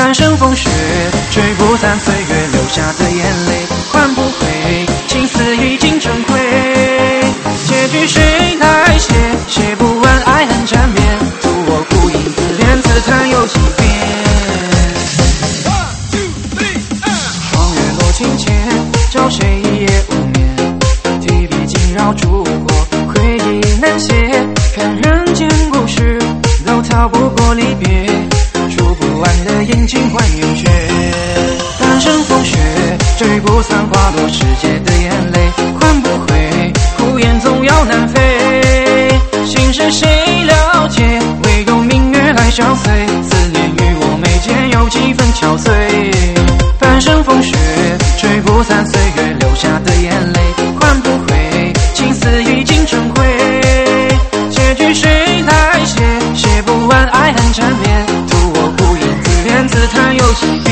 半生风雪，吹不散岁月留下的眼泪，换不回情丝已经成灰。结局谁来写？写不完爱恨缠绵，图我孤影自怜，自叹有几遍。霜月落尽前，找谁一夜无眠？提笔惊扰烛火，回忆难写。看人间故事，都逃不过离别。数不完的阴晴换圆缺，半生风雪，追不散花落世界的眼泪，换不回孤雁总要南飞。心事谁了解？唯有明月来相随，思念与我眉间有几分憔悴。半生风雪，吹不散岁月留下的眼泪，换不回情丝已经成灰。结局谁来写？写不完爱恨缠绵，图我孤影自怜，自叹有几遍。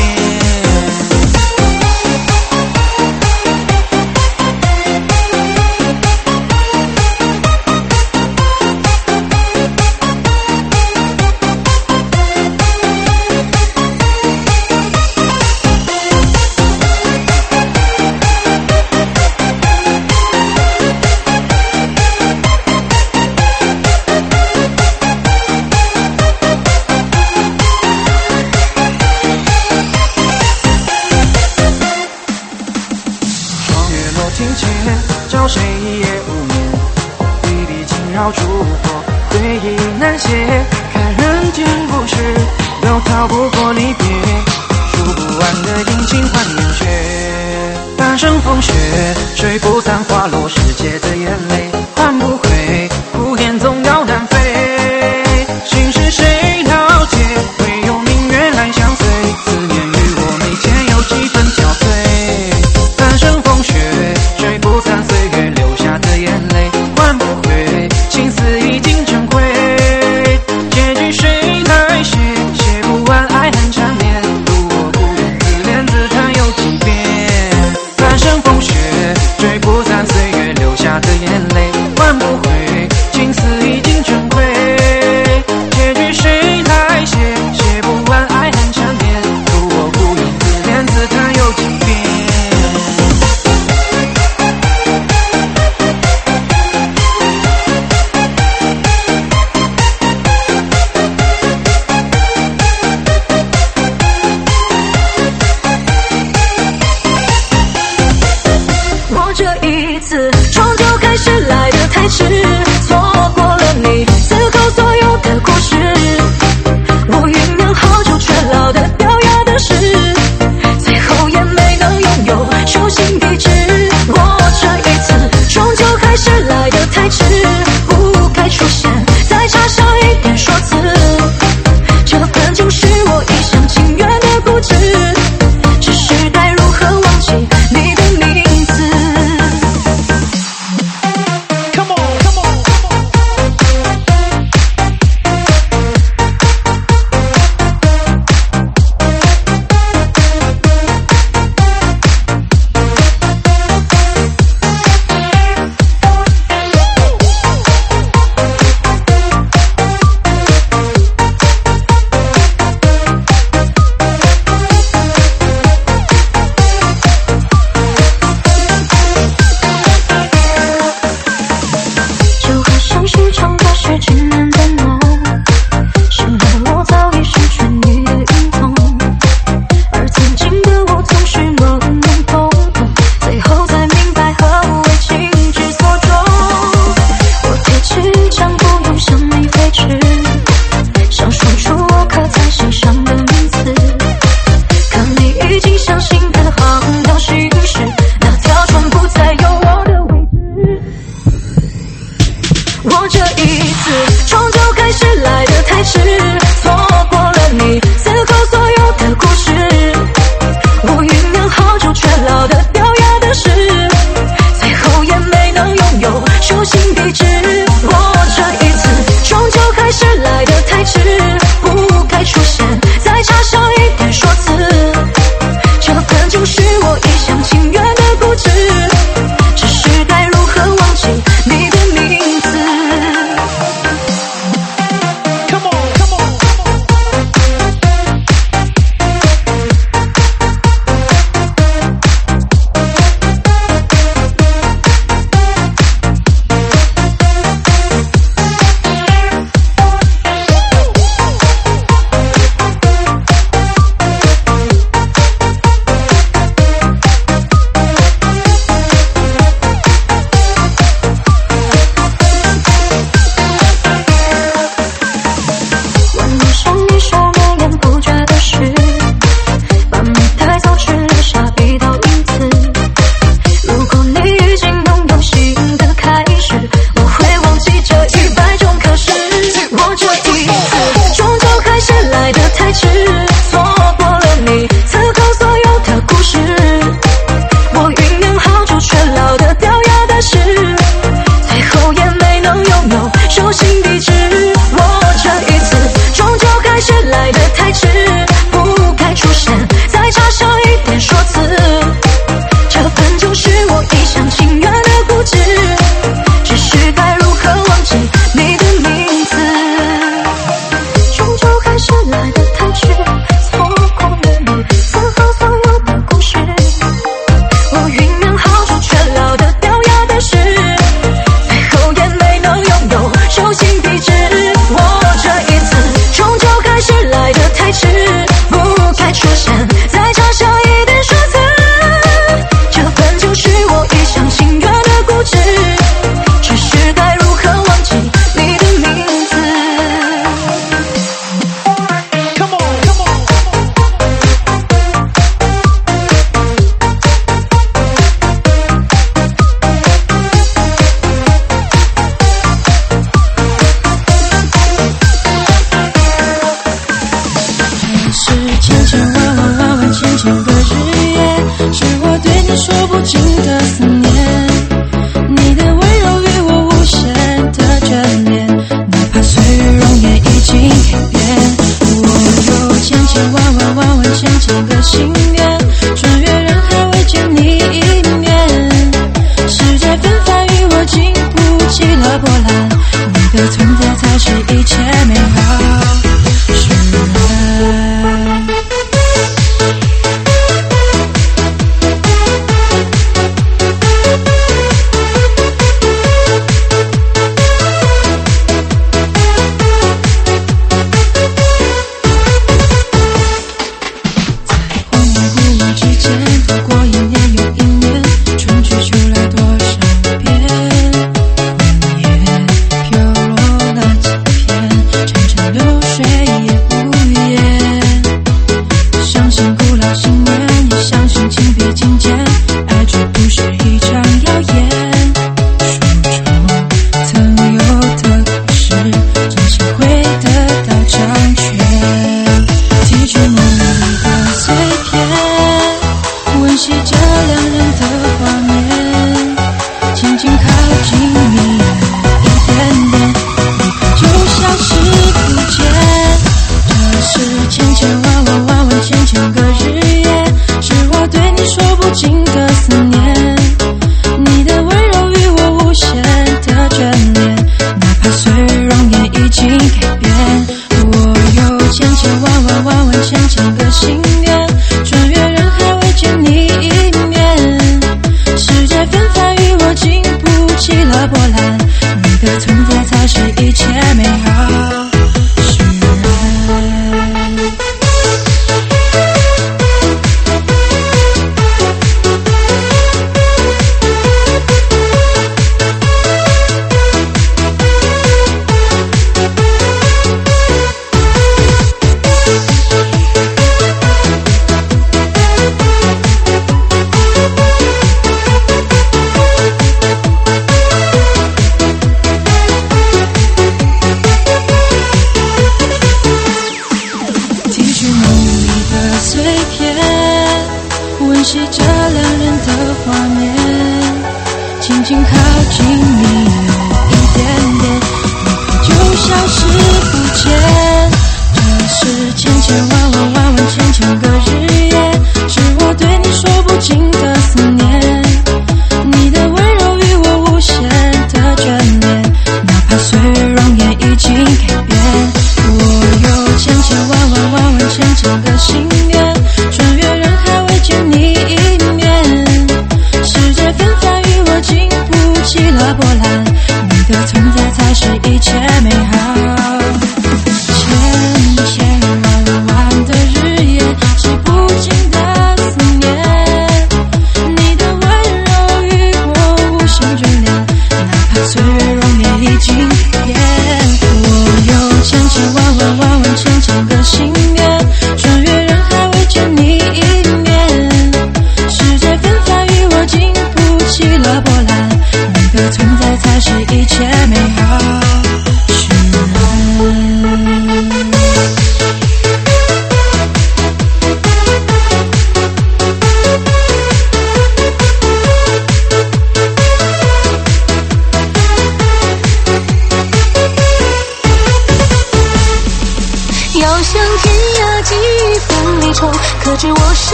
情切，找谁一夜无眠？提笔惊扰烛火，回忆难写。看人间故事，都逃不过离别。数不完的阴晴换圆缺，半生风雪，吹不散花落世界的眼泪，换不回孤雁总要南飞。心事谁了解？唯有明月来相随，思念与我眉间有几分憔悴。半生风雪，追不散岁月留下的眼泪，换不回情丝已经成灰。结局谁来写？写不完爱恨缠绵，图我孤影自怜，自叹有几遍。半生风雪，追不散岁月留下的眼泪， 是千千万万万万千千个日夜，是我对你说不尽的思念。你的温柔与我无限的眷恋，哪怕岁月容颜已经改变。我有千千万万万万千千个心愿，穿越人海未见你一面。世界纷繁与我经不起了波澜，你的存在才是一切美好使然。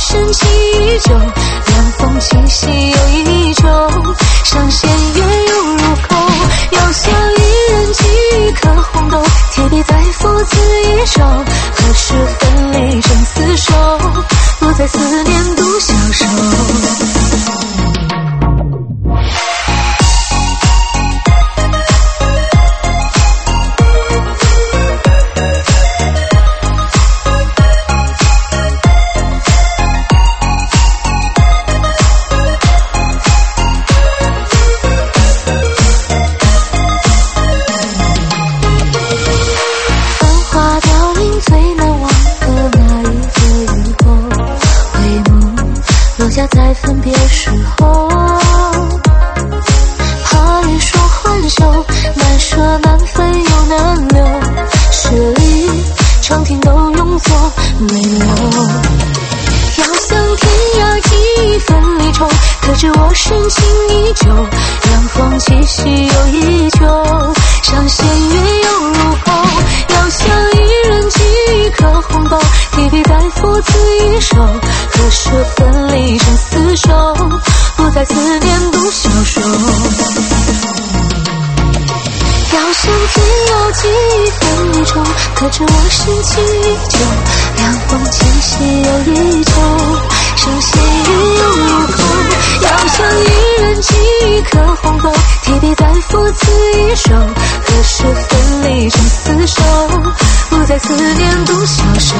深情依旧，凉风气息又依旧，上弦月又入口，遥想一人几颗红豆，提笔再赋此一首，何时分离成厮守，不再思念独消瘦。在分别时候，怕人说欢笑，难舍难分又难留，十里长亭都用作泪流。遥想天涯几分离愁，可知我深情依旧，凉风气息又依旧，上弦月又入口，遥想一人几颗红豆，提笔再赋此一首，何时分离成厮守，不再思念独消瘦。遥想天涯几分离愁，可知我深情依旧，凉风气息又依旧，上弦月又入口，遥想一人几颗红豆，提笔再赋此一首，何时分离成厮守，不再思念独消瘦。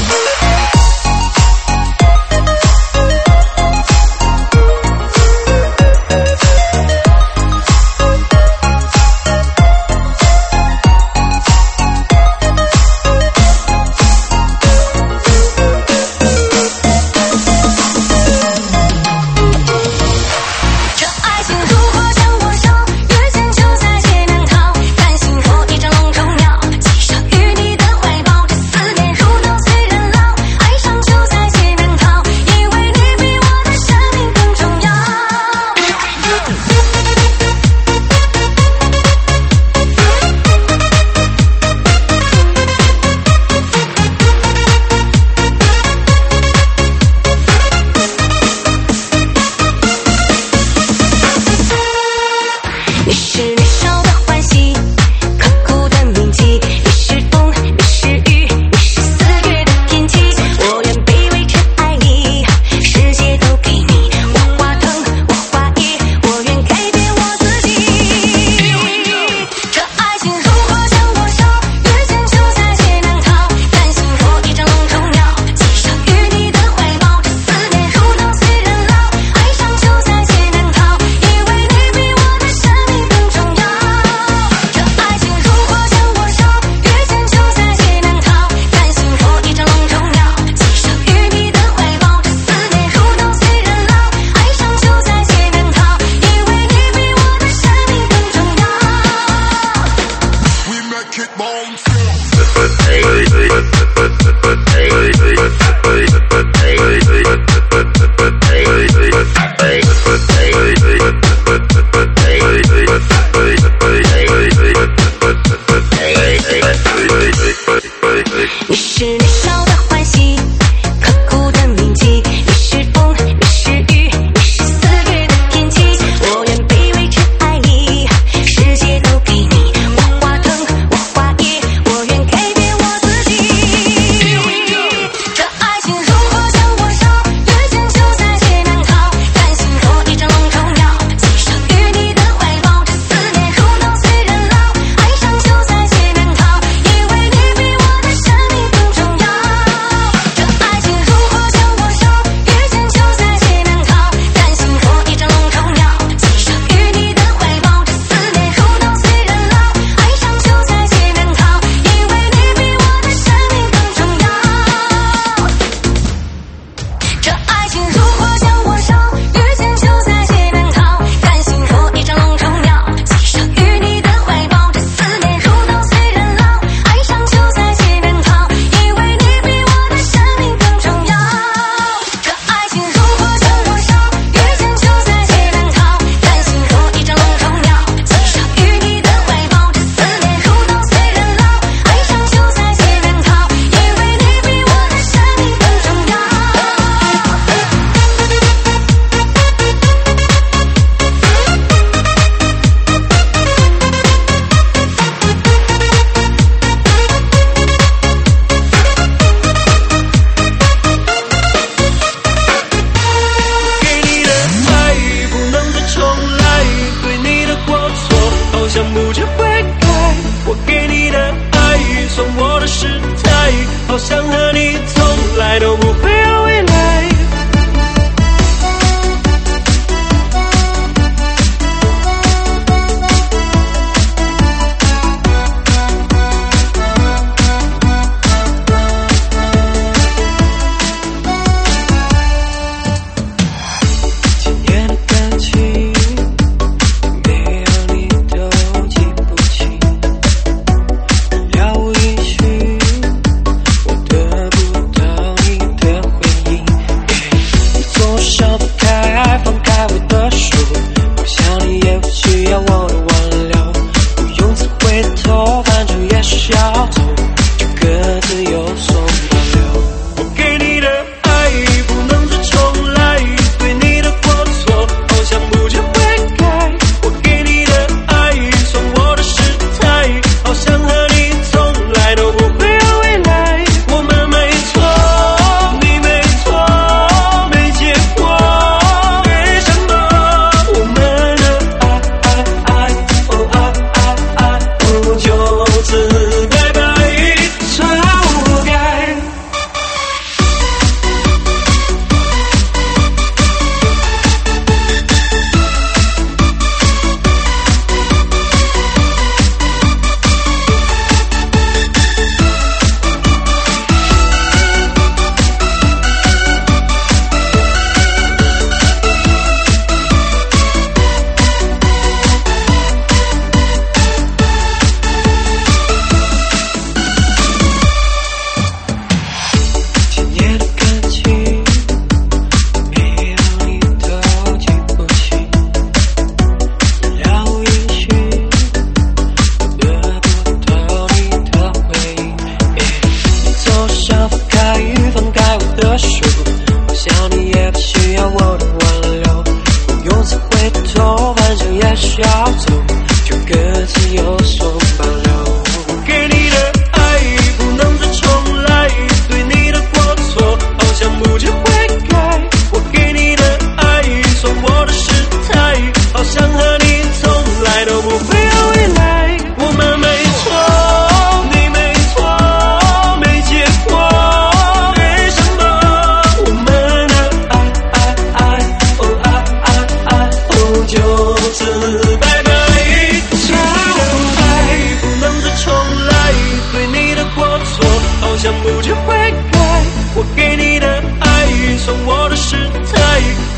你是年少的欢喜，刻骨的铭记。你是风，你是雨，你是四月的天气。我愿卑微却爱你，世界都给你。我花藤，我花叶，我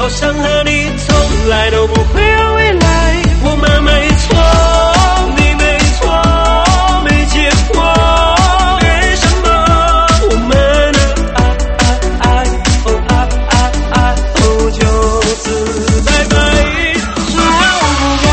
好想和你从来都不会有未来。我们没错，你没错，没结果，为什么我们的爱就此拜拜？说不该。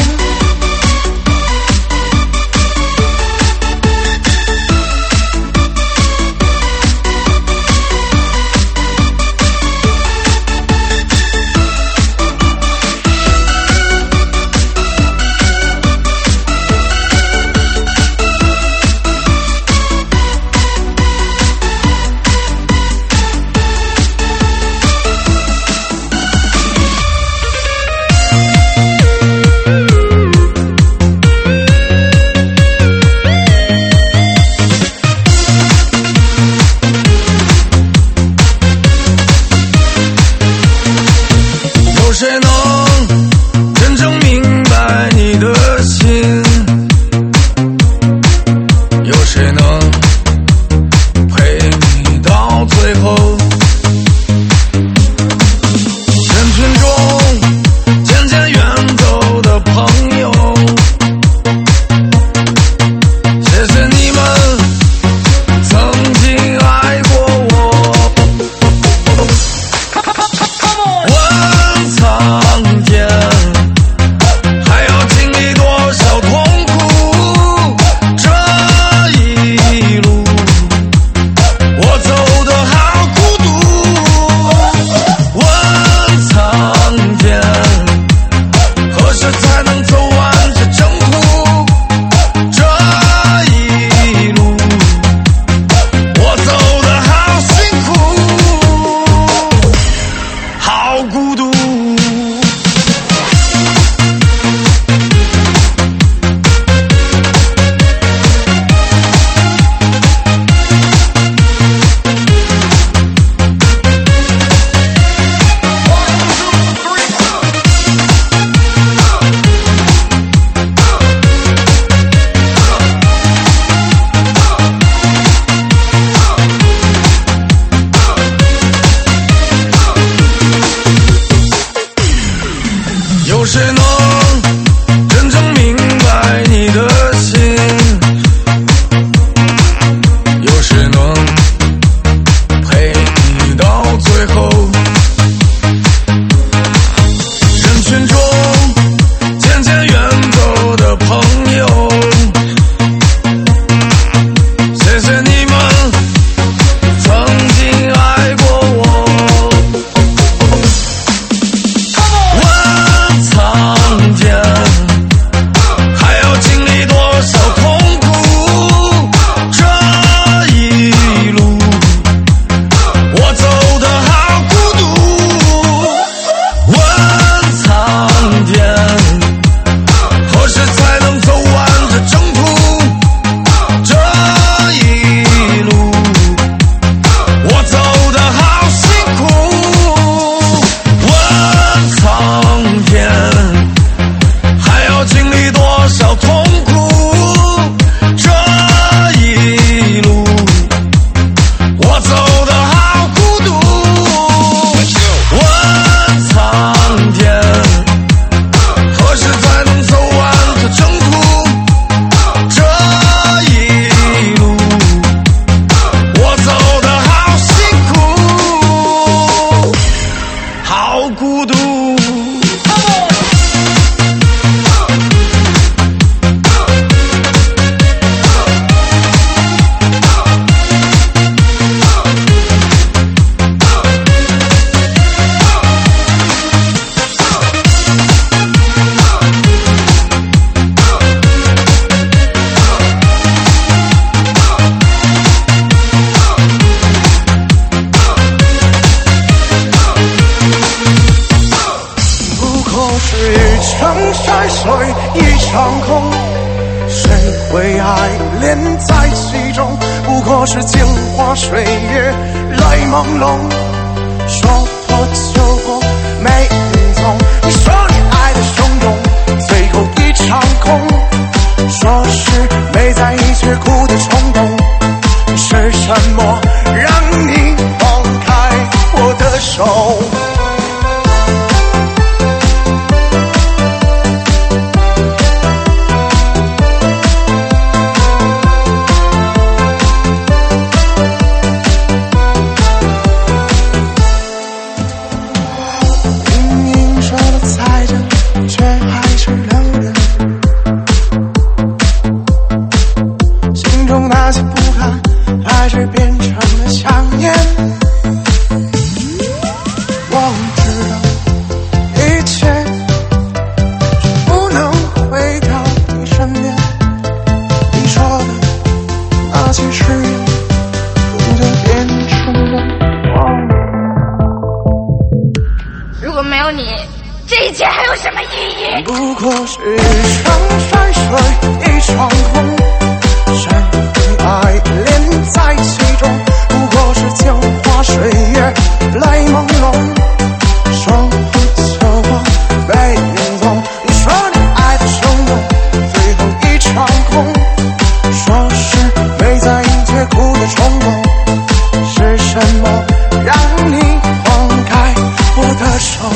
是镜花水月来朦胧，说破就过没影踪。你说你爱的汹涌，最后一场空。说是没在一起哭的冲动，是什么让你放开我的手？ 心中那些不甘，还是变成了想念。我知道一切不能回到你身边，你说的那些誓言终究变成了谎言。 如果没有你，这一切还有什么意义？ 不过是一场山水，一场空，谁会爱恋在其中？不过是镜花水月，泪朦胧，说不就忘，被影踪。你说你爱的汹涌，最后一场空，说是没在意却哭的冲动。是什么让你放开我的手？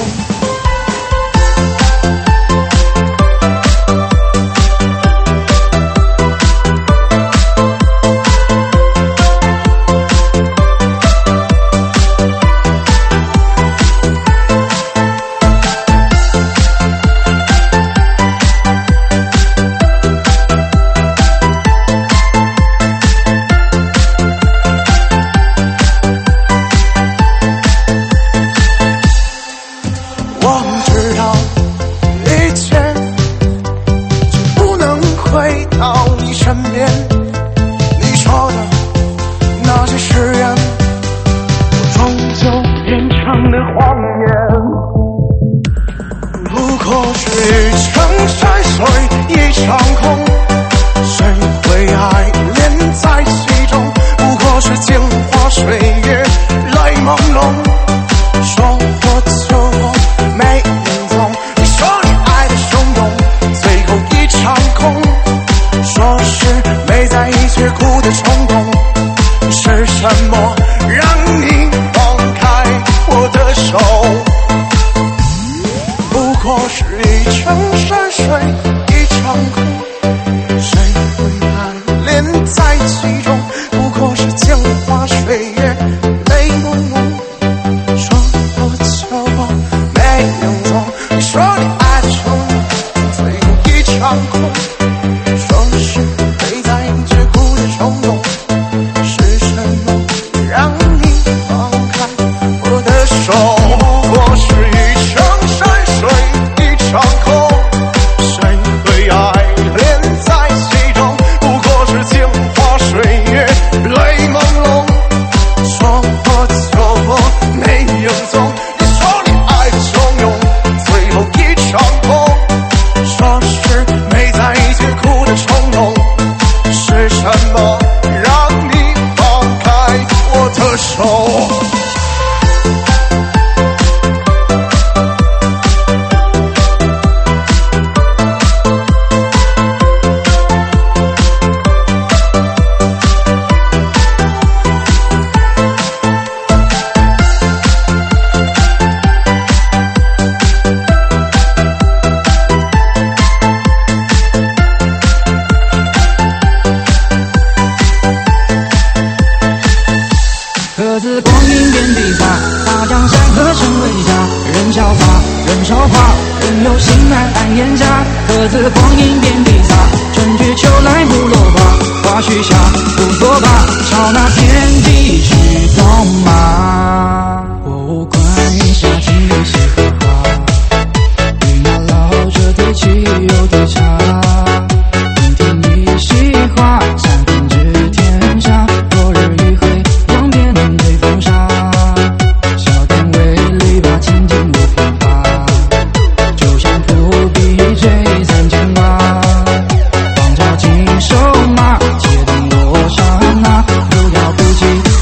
手马，且等我刹那，不要不及。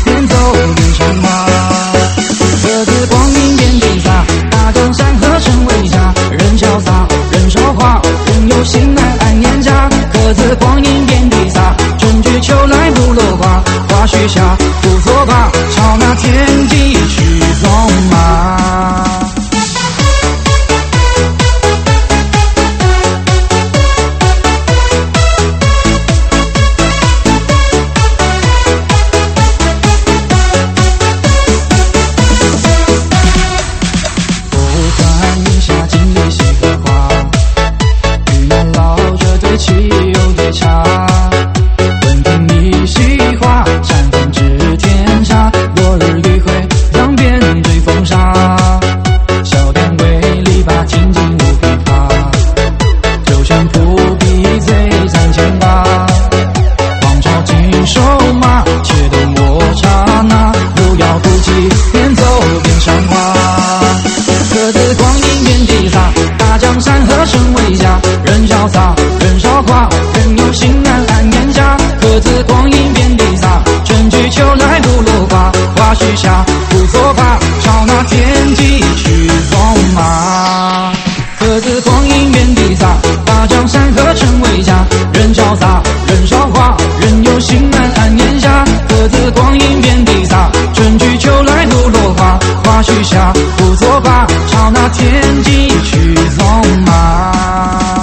少话，人有心安安檐下，各自光阴遍地撒。春去秋来都落花，花许下不作罢，朝那天际去走马。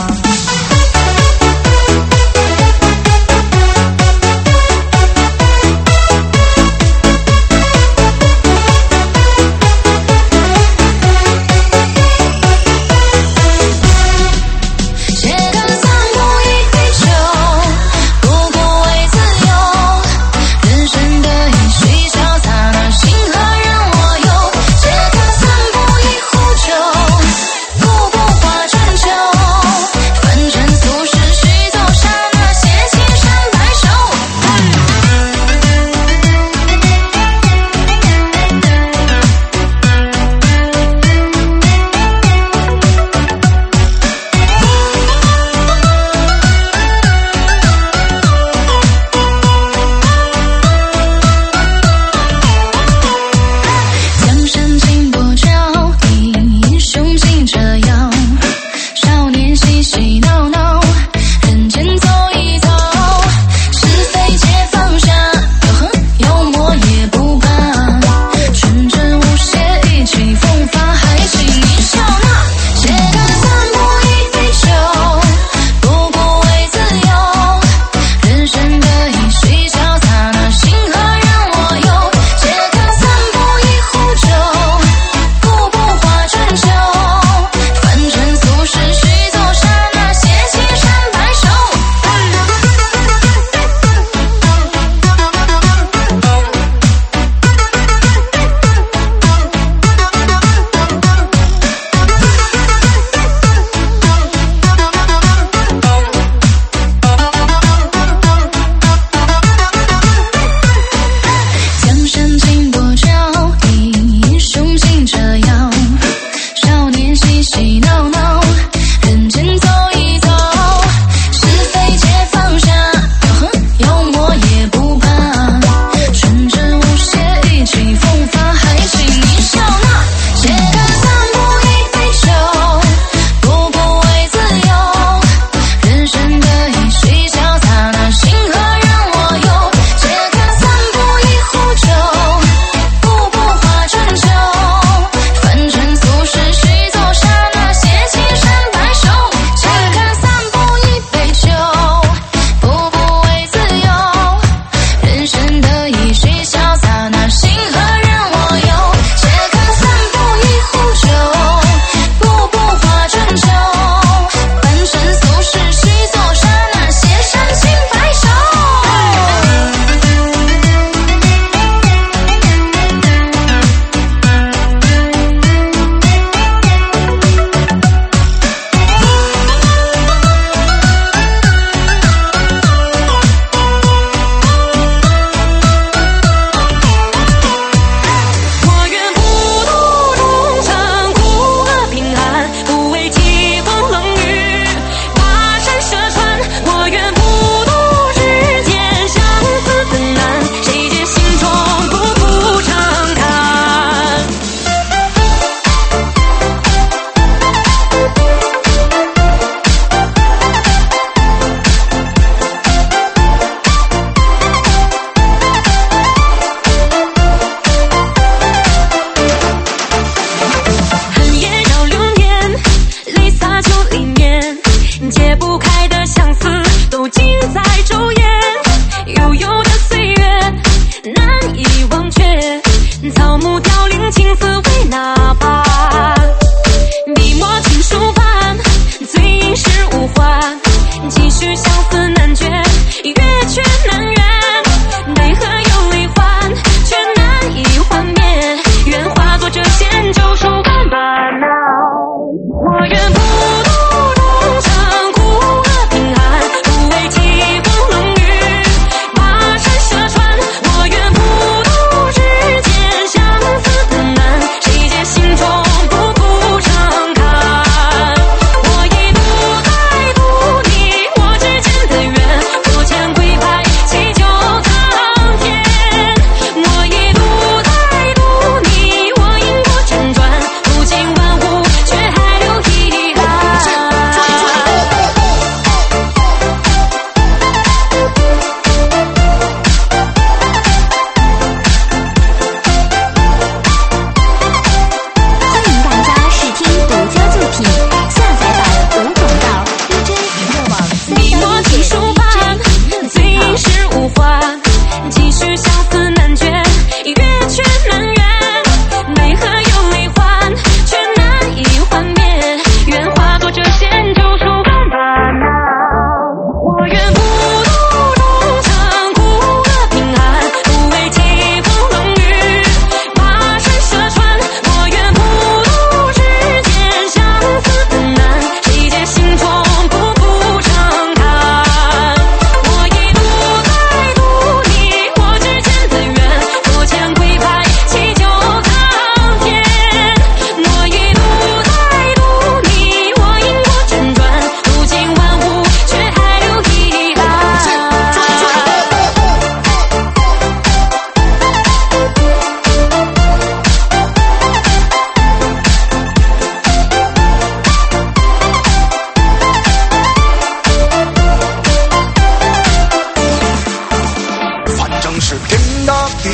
写个散步一壶酒。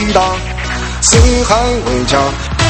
抵达，四海为家。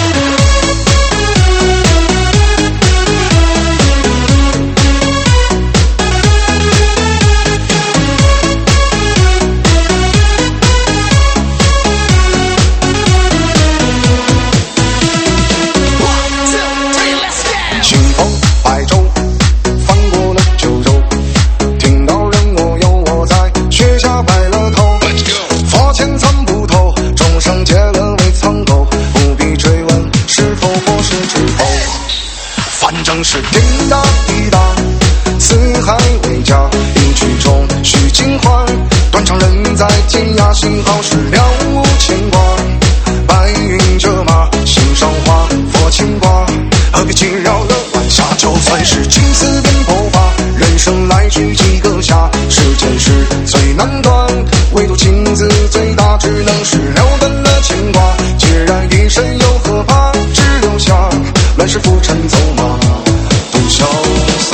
清风白昼，翻过了九州，听到人我有我在，雪下白了头。佛前参不透，众生皆沦为苍狗，不必追问是否或是知否。反正是天大地大，四海为家，一曲中须尽欢。断肠人在天涯，幸好是了无牵挂。白云遮马，心上花，佛牵挂，何必惊扰了晚霞？就算是金丝变头发，人生来去几个夏，世间事最难断，唯独情字最大，只能是了断了牵挂。既然一生又何怕，只留下乱世浮尘走马，独潇洒。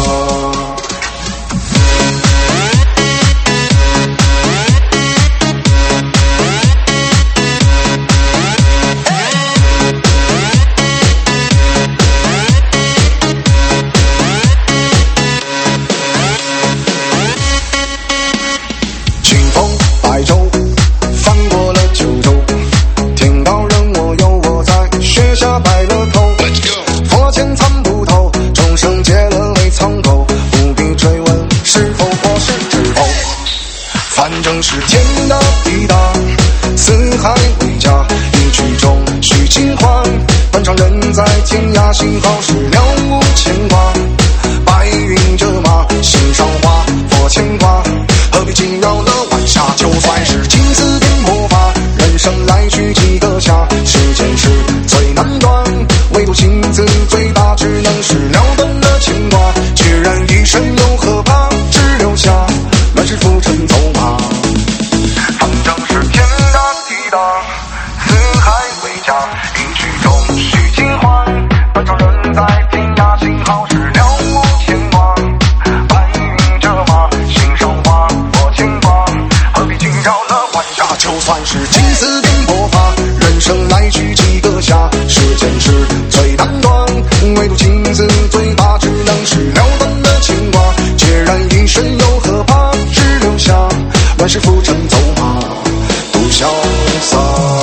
清风白昼，翻过了九州，听到人我有我在，雪下白了头。佛前参不透，众生皆沦为苍狗，不必追问是否或是知否。反正是天大地大，四海为家，一曲中须尽欢。断肠人在天涯，幸好是了无牵挂。白云遮马，心上花，佛牵挂，何必惊扰了晚霞？就算是金丝变魔法，人生来去几个夏，世间事最难断，唯独情字最大，只能是了断了牵挂。既然一生又何怕，只留下乱世浮尘走马。反正是天大地大，四海为家，一曲中须尽欢。断肠人在天涯，幸好是了无牵挂。白云遮马，心上花，我牵挂，何必惊扰了晚霞？就算是金丝变魔法，人生来去几个夏，世间事最难断，唯独情字最大，只能是了断了牵挂。既然一生又何怕，只留下乱世浮尘走马，独潇洒。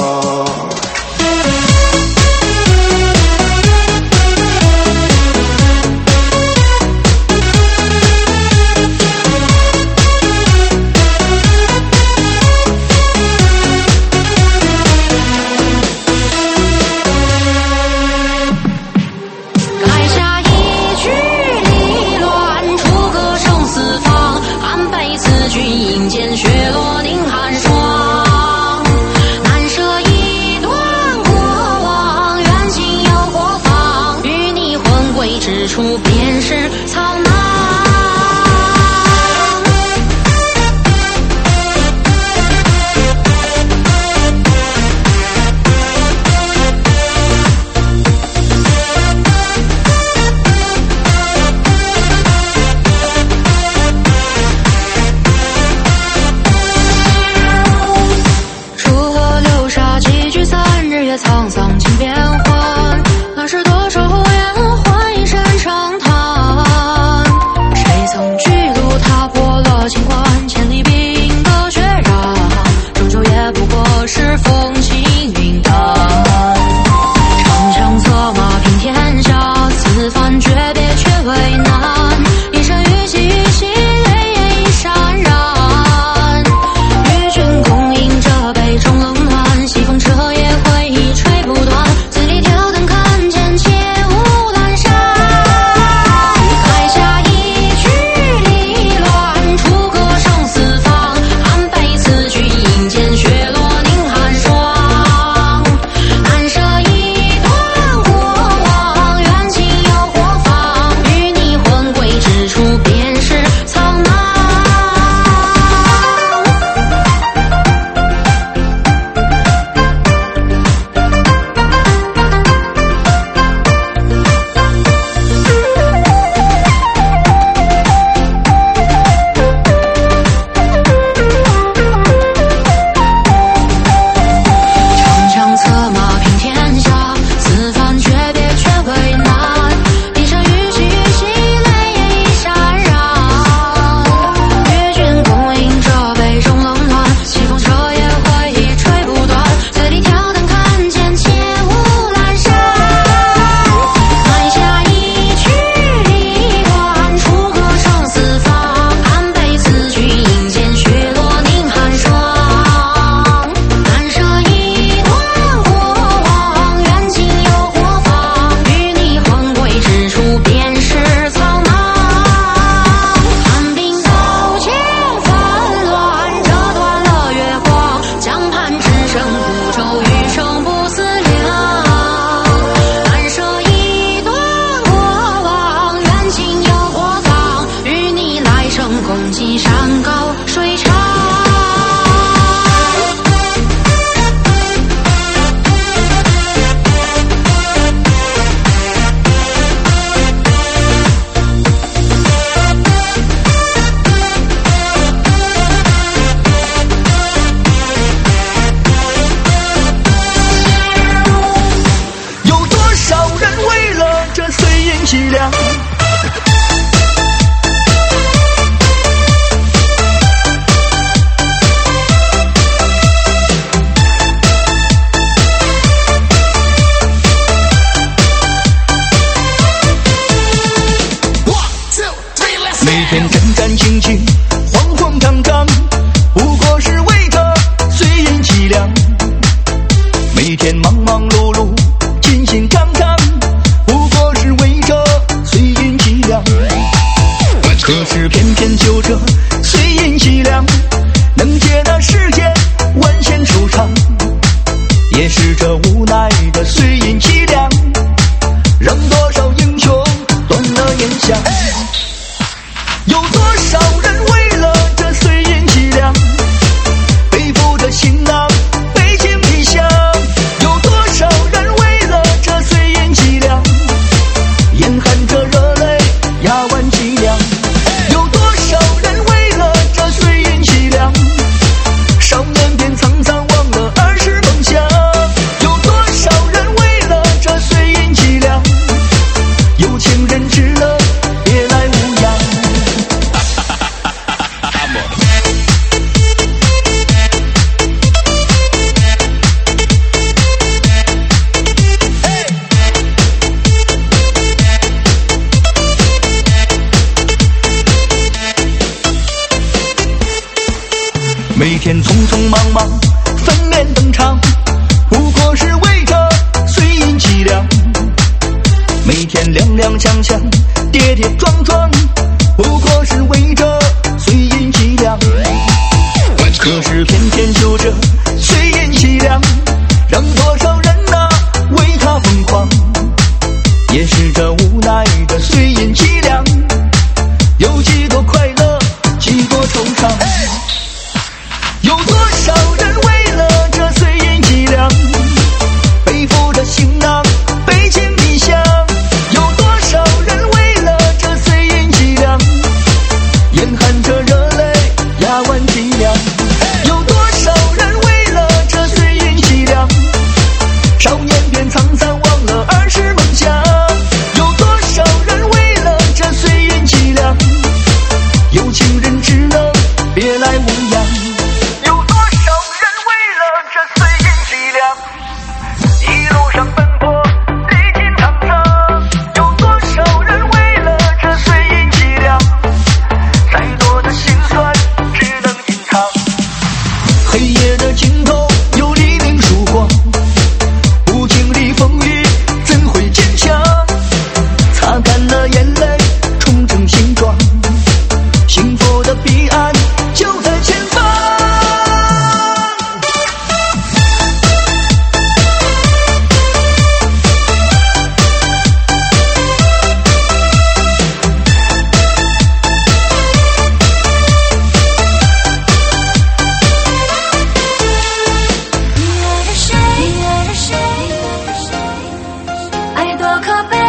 开下一曲离乱，出个生死方，安倍思君迎见雪落定寒霜。难舍一段过往，远行有过方，与你魂归之处便是草囊。 界的世界万险惆怅，也是这无奈的碎银凄凉，让多少英雄断了颜相。有多少人为了这碎银凄凉，背负着行囊背井离乡，有多少人为了这碎银凄凉，眼含着热泪压弯脊梁，有多少人为了这碎银凄凉，少年便沧桑忘了儿时梦想，有多少人为了这碎银凄凉，有情人知了别来无恙。每天匆匆忙忙粉面登场，不过是为着碎银凄凉，每天踉踉跄跄跌跌撞撞，不过是为着碎银凄凉。可是偏偏就这碎银凄凉，让多少人为他疯狂，也是这无奈的碎银凄凉，有几多快乐几多惆怅，有多少人为了这碎银凄凉，背负着行囊背井离乡，有多少人为了这碎银凄凉，眼含着热泪压弯脊梁，有多少人为了这碎银凄凉，少年便沧桑忘了儿时梦想，有多少人为了这碎银凄凉，有情人只能别来无恙。有多少人为了这碎银凄凉，一路上奔波历尽沧桑，有多少人为了这碎银凄凉，再多的心酸只能隐藏。黑夜的尽头有黎明曙光，不经历风雨怎会坚强，擦干了眼泪重整形状，幸福的彼岸就在前方。 你爱着谁？爱多可悲，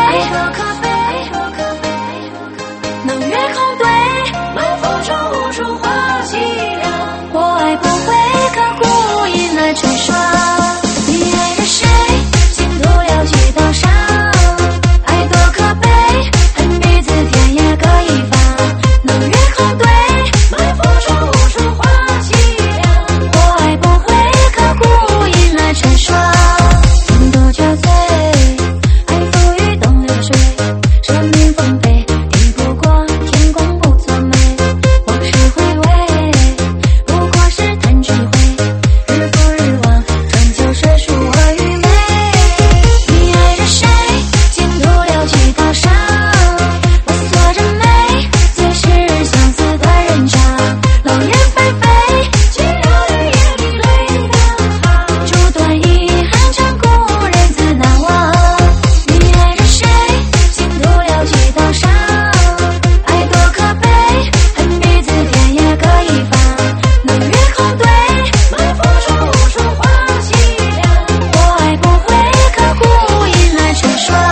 能越空对，满腹中无处话凄凉。我爱不会刻骨引来成霜。你爱着谁？心途了几道伤。爱多可悲，恨彼此天涯各一方。能越空对，满腹中无处话凄凉。我爱不会刻骨引来成霜。人多憔悴，爱浮于东流水，生命丰沛，抵不过天公不作美。往事回味，不过是弹指挥，日复日望，春秋水树和愚昧。你爱着谁？尽途了几道伤。我锁着眉，最是相思的人长。狼烟霏霏，寂寥雨夜里泪两行。烛断遗憾，长故人自难忘。你爱着谁？心途了几道伤。爱多可悲，恨彼此天涯各一方。能越空对，满腹中无处话凄凉。我爱不会刻骨引来成霜。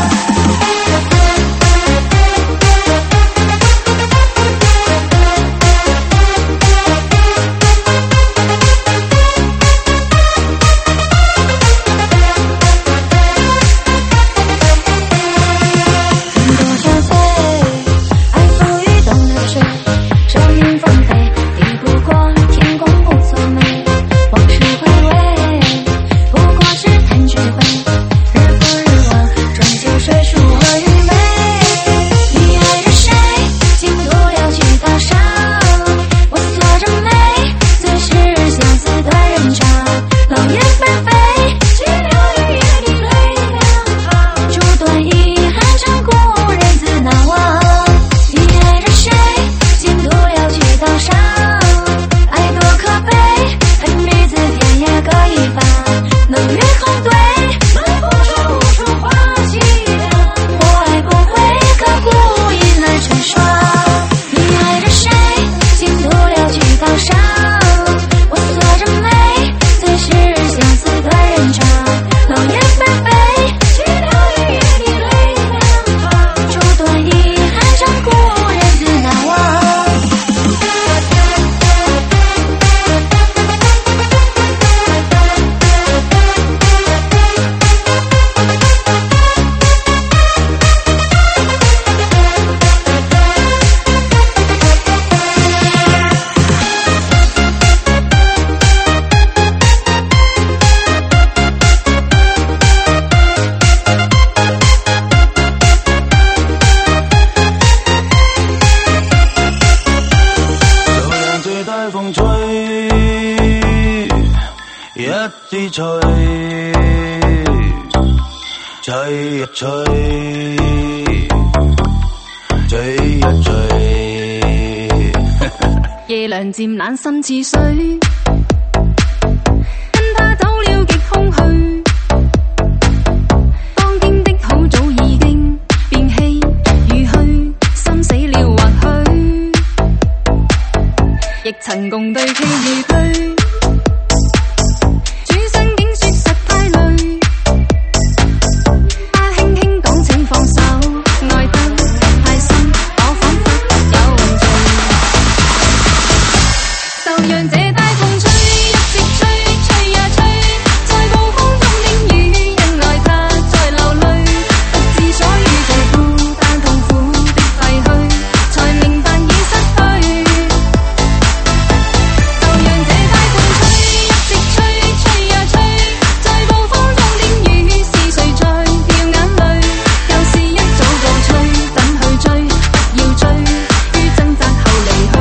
人多憔悴，爱浮于东流水，生命丰沛，抵不过天公不作美。往事回味，不过是弹指挥，日复日望，春秋水树和愚昧。你爱着谁？尽途了几道伤。我锁着眉，最是相思的人长。狼烟霏霏，寂寥雨夜里泪两行。烛断遗憾，长故人自难忘。你爱着谁？尽途了几道伤。爱多可支吹，吹一吹，吹一吹。 夜涼漸冷心似水，跟他走了極空虛。當天的好早已經變棄如虛，心死了或許，亦曾共對棋如對。主相竟說實太累，他輕輕講請放手，愛得太深，我彷彿有罪。就讓這大風吹，一直吹，吹呀吹，在暴風中的雨，因愛他在流淚，獨自所遇這孤單痛苦的廢墟，才明白已失去。就讓這大風吹，一直吹，吹呀吹，在暴風中的雨，是誰在掉眼淚？舊事一早告吹，怎去追？不要追，於掙扎後離去。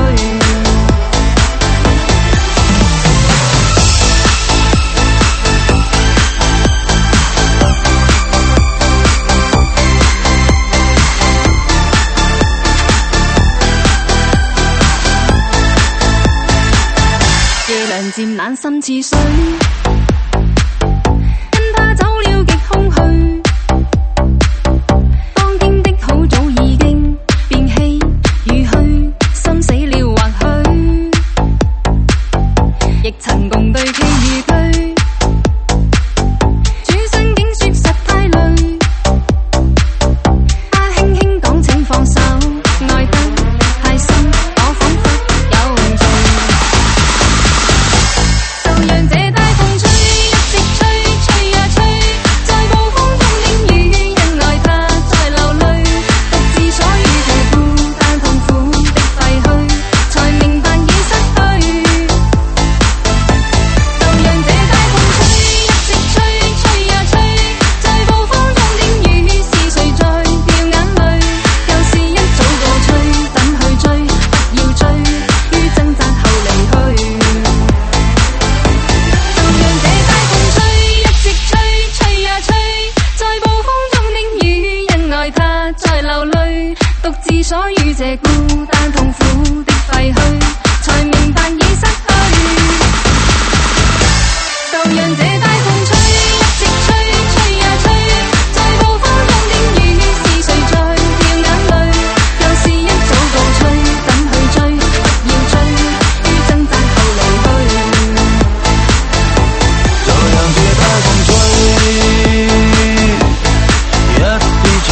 夜涼漸冷心似水，跟他走了極空虛。當天的好早已經變棄如虛，心死了或許，亦曾共對棋如對。主相竟說實太累，他輕輕講請放手，愛得太深，我彷彿有罪。就讓這大風吹，一直吹，吹呀吹，在暴風中的雨，因愛他在流淚，獨自所遇這孤單痛苦的廢墟，才明白已失去。就讓這大風吹，一直吹，吹呀吹，在暴風中的雨，是誰在掉眼淚？舊事一早告吹，怎去追？不要追，於掙扎後離去。就讓這大風吹，一直吹，吹呀吹，在暴風中的雨，因愛他在流淚，獨自所遇這孤單痛苦的廢墟，才明白已失去。就讓這大風吹，一直吹，吹呀吹，在暴風中的雨，是誰在掉眼淚？舊事一早告吹，怎去追？不要追，於掙扎後離去。 就讓這大風吹，一支吹，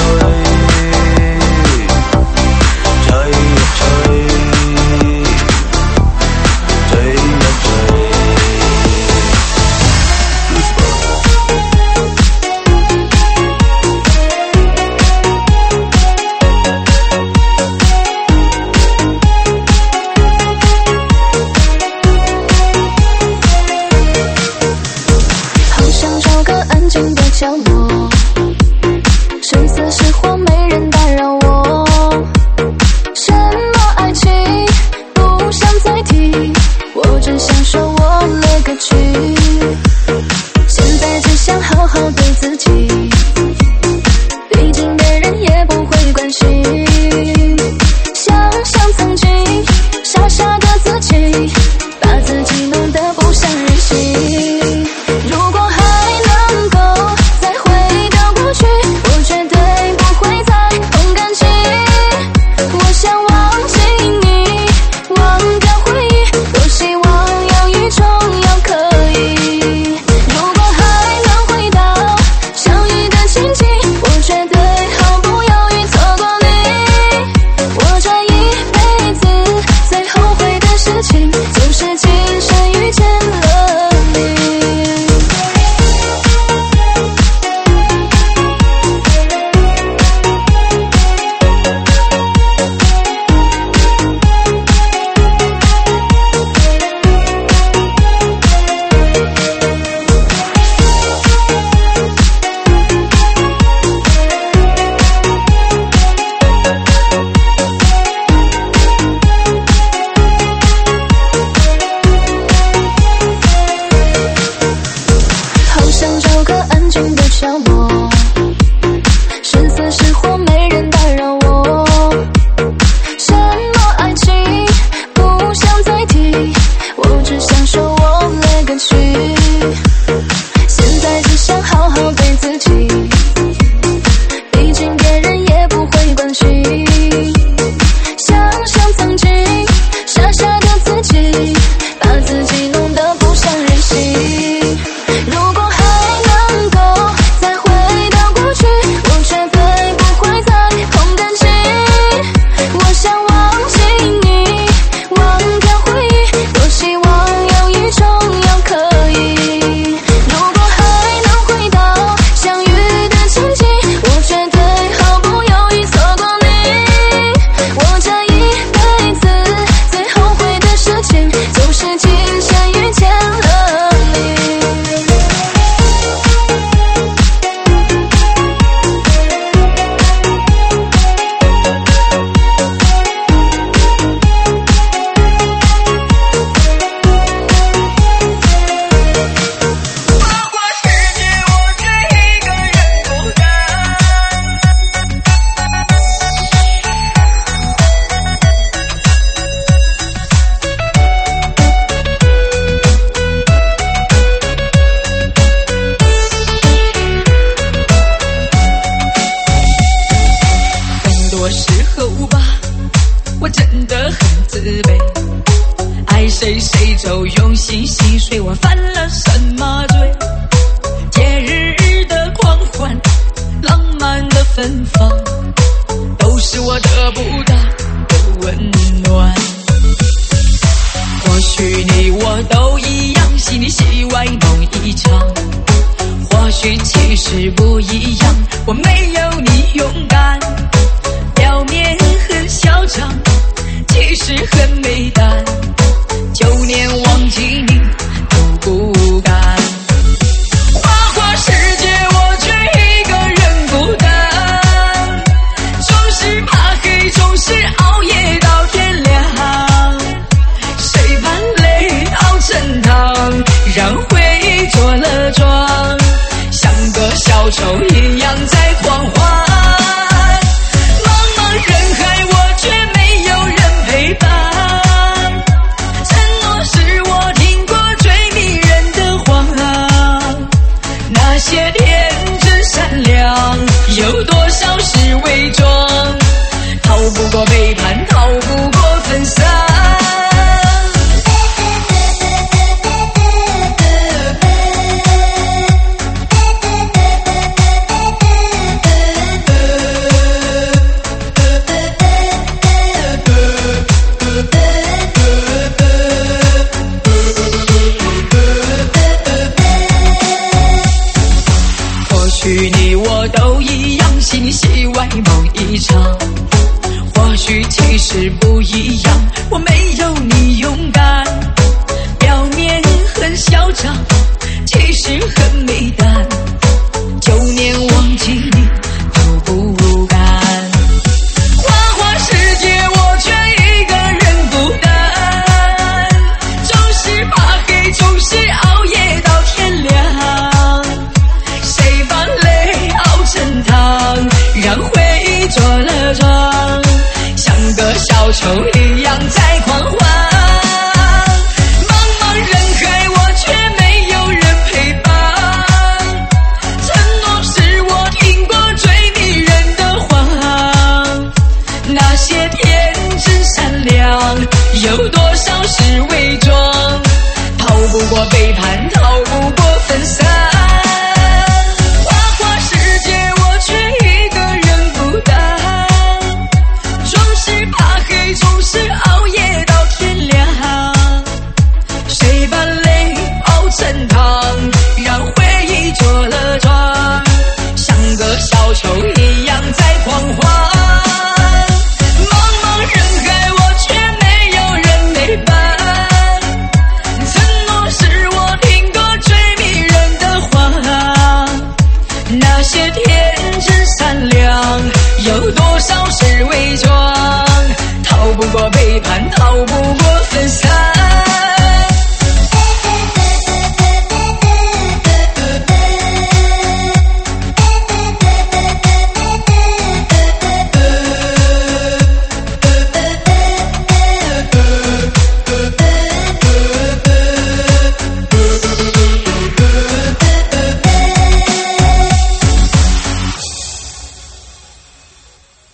吹一吹，吹一吹。 好想找個安靜的角落，水色是火，沒人打擾我。什麼愛情不想再提，我只想說我了個去。現在只想好好對自己，畢竟別人也不會關心。想想曾經傻傻的自己，把自己弄得不像人形。如果還能夠再回消磨，是死是活没人打扰我。什么爱情不想再提，我只享受我那个去。现在只想好好对自己，毕竟别人也不会关心。想想曾经傻傻的自己，把自己弄得不像人形。如果还能够再回到过去，我绝对不会再碰感情。我想忘记你，忘掉回忆，多希望有一种药可以。如果还能回到相遇的情景，我绝对毫不犹豫错过你。我这一辈子最后悔的事情，就是今天遇见了你。 花花世界，我却一个人孤单。很多时候吧，我真的很自卑，爱谁谁就用心细水，我犯了什么罪？节日的狂欢，浪漫的芬芳，都是我得不到的温暖。或许你我都一样，心里戏外梦一场。或许其实不一样，我没有你勇敢。表面很嚣张，其实很美淡。9年忘记你都不敢。花花世界，我却一个人孤单。总是怕黑，总是熬夜到天亮。谁把泪熬成汤，让回忆做了妆，像个小丑一样在狂欢。茫茫人海，我却没有人陪伴。承诺是我听过最迷人的话，那些天真善良，有多少是伪装？逃不过背叛，逃不过分散。或许你我都一样，心里戏外梦一场。或许其实不一样，我没有你勇敢。表面很嚣张，其实很美淡。9年忘记你都不敢。花花世界，我却一个人孤单。总是怕黑，总是熬夜到天亮。谁把泪熬成汤，让回忆做了妆，像个小丑一样在狂欢。茫茫人海，我却没有人陪伴。承诺是我听过最迷人的话，那些天真善良，有多少是伪装？逃不过背叛，逃不过分散。花花世界，我却一个人孤单。总是怕黑，总是熬夜到天亮。谁把泪熬成汤，